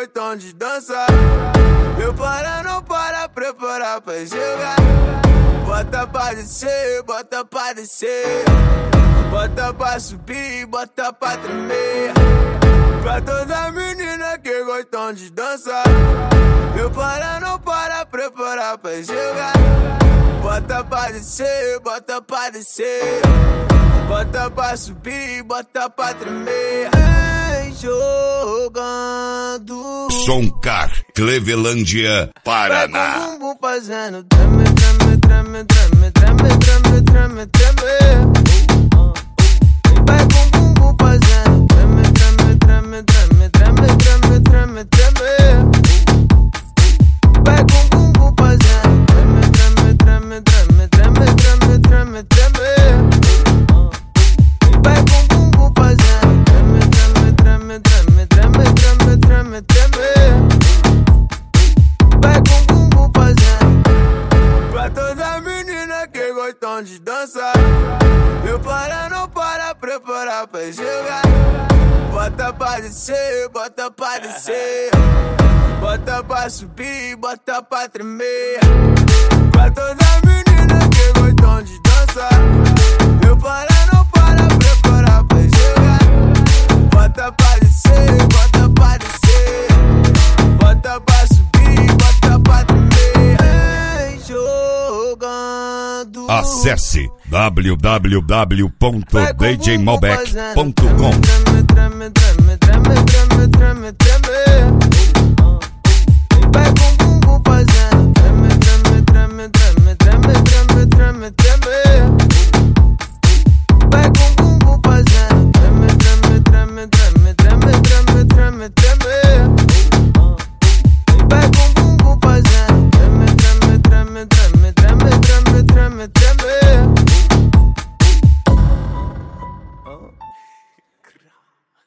gostam de dançar. Eu para, não para, preparar pra jogar. Bota pra descer, bota pra descer. Bota pra subir, bota pra tremer. Pra todas as meninas que gostam de dançar. Eu para, não para, preparar pra jogar. Bota pra descer, bota pra descer. Bota pra subir, bota pra tremer. Vem jogando. Soncar, Clevelândia, Paraná. Vai com o bumbum fazendo treme, treme, treme, treme, treme, treme, treme, treme. Vai com o bumbum fazendo treme, treme, treme, treme, treme, treme, treme, treme. Vai com o bumbum fazendo treme, treme, treme, treme, treme, treme, treme, treme. Vai com o bumbum fazendo treme, treme, treme, treme, treme, treme, treme, treme. Vai com o bumbum fazendo. Pra todas as meninas que gostam de dançar. Eu para, não para, preparar pra jogar. Bota pra descer, bota pra descer. Bota pra subir, bota pra tremer. Pra todas as meninas que gostam de dançar. Eu para, não para, preparar pra jogar. Bota pra descer, bota pra descer. Bota pra subir, bota pra tremer. Vem jogando. Acesse www.djmalbec.com. Treme, treme, treme.